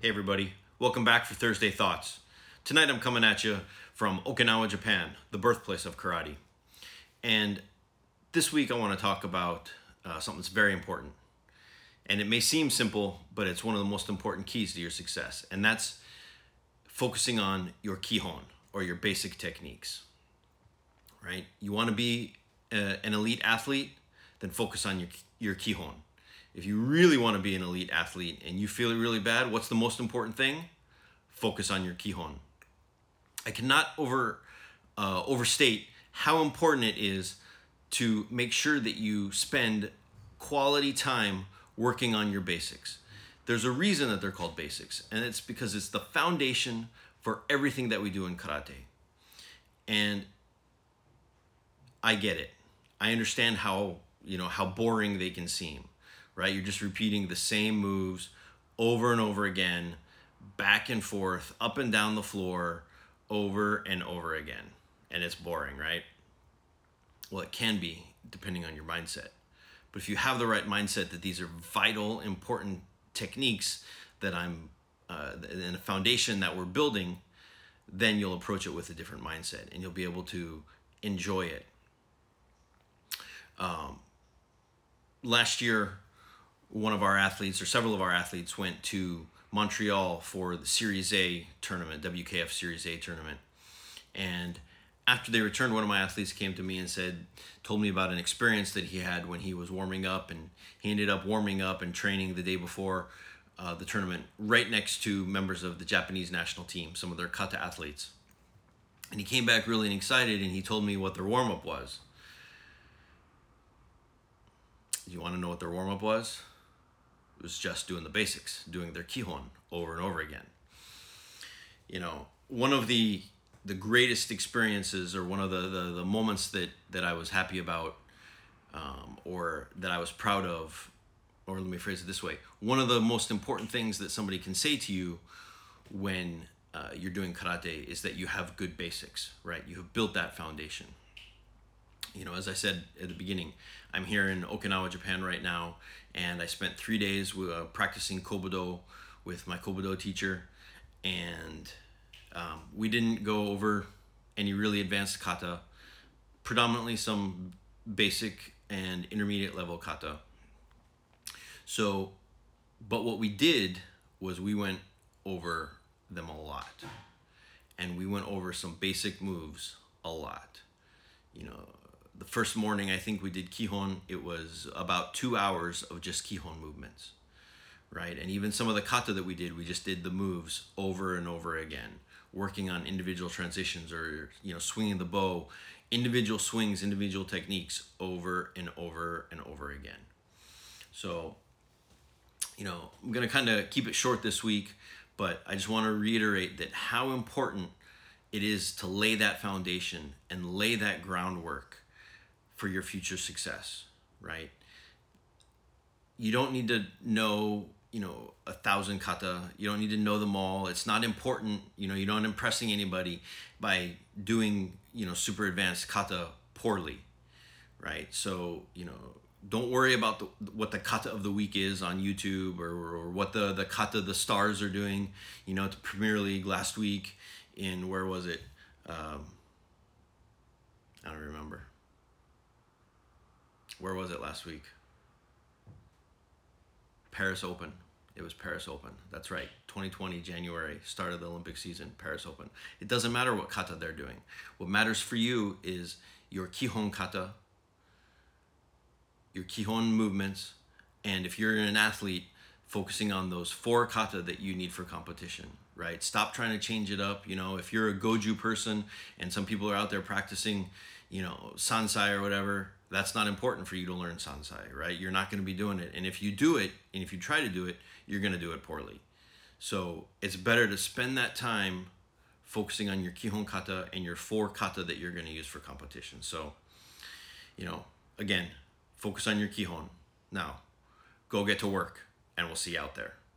Hey everybody, welcome back for Thursday Thoughts. Tonight I'm coming at you from Okinawa, Japan, the birthplace of karate. And this week I want to talk about something that's very important. And it may seem simple, but it's one of the most important keys to your success. And that's focusing on your kihon, or your basic techniques, right? You want to be an elite athlete, then focus on your kihon. If you really want to be an elite athlete and you feel it really bad, what's the most important thing? Focus on your kihon. I cannot overstate how important it is to make sure that you spend quality time working on your basics. There's a reason that they're called basics, and it's because it's the foundation for everything that we do in karate. And I get it. I understand how boring they can seem. Right? You're just repeating the same moves over and over again, back and forth, up and down the floor, over and over again. And it's boring, right? Well, it can be, depending on your mindset. But if you have the right mindset that these are vital, important techniques that and a foundation that we're building, then you'll approach it with a different mindset and you'll be able to enjoy it. Last year, one of our athletes, or several of our athletes, went to Montreal for the Series A tournament, WKF Series A tournament. And after they returned, one of my athletes came to me and told me about an experience that he had when he was warming up, and he ended up warming up and training the day before the tournament right next to members of the Japanese national team, some of their kata athletes. And he came back really excited, and he told me what their warm-up was. You want to know what their warm-up was? It was just doing the basics, doing their kihon over and over again. You know, one of the greatest experiences, or one of the moments that I was happy about, or that I was proud of, or let me phrase it this way, one of the most important things that somebody can say to you when you're doing karate is that you have good basics, right? You have built that foundation. You know, as I said at the beginning, I'm here in Okinawa, Japan right now, and I spent 3 days practicing Kobudo with my Kobudo teacher, and we didn't go over any really advanced kata, predominantly some basic and intermediate level kata. But what we did was we went over them a lot, and we went over some basic moves a lot. You know, the first morning, I think we did kihon. It was about 2 hours of just kihon movements, right? And even some of the kata that we just did the moves over and over again, working on individual transitions, or, swinging the bow, individual swings, individual techniques over and over and over again. So, I'm going to kind of keep it short this week, but I just want to reiterate that how important it is to lay that foundation and lay that groundwork for your future success, right? You don't need to know, 1,000 kata. You don't need to know them all. It's not important. You're not impressing anybody by doing, super advanced kata poorly, right? So, don't worry about what the kata of the week is on YouTube, or what the kata the stars are doing, at the Premier League last week in, where was it? I don't remember. Where was it last week? Paris Open. It was Paris Open. That's right. 2020, January, start of the Olympic season, Paris Open. It doesn't matter what kata they're doing. What matters for you is your kihon kata, your kihon movements, and if you're an athlete, focusing on those 4 kata that you need for competition, right? Stop trying to change it up. If you're a goju person and some people are out there practicing, sansai or whatever, that's not important for you to learn sansai, right? You're not going to be doing it. And if you do it, and if you try to do it, you're going to do it poorly. So it's better to spend that time focusing on your kihon kata and your 4 kata that you're going to use for competition. So, again, focus on your kihon. Now, go get to work, and we'll see you out there.